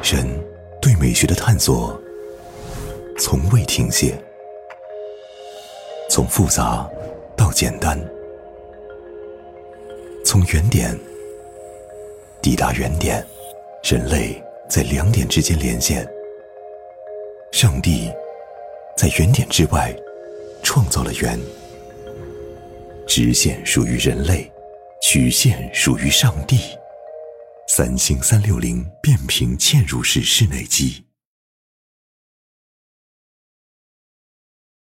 神对美学的探索从未停歇，从复杂到简单，从原点抵达原点，人类在两点之间连线，上帝在原点之外创造了圆，直线属于人类，曲线属于上帝。三星360变频嵌入式室内机，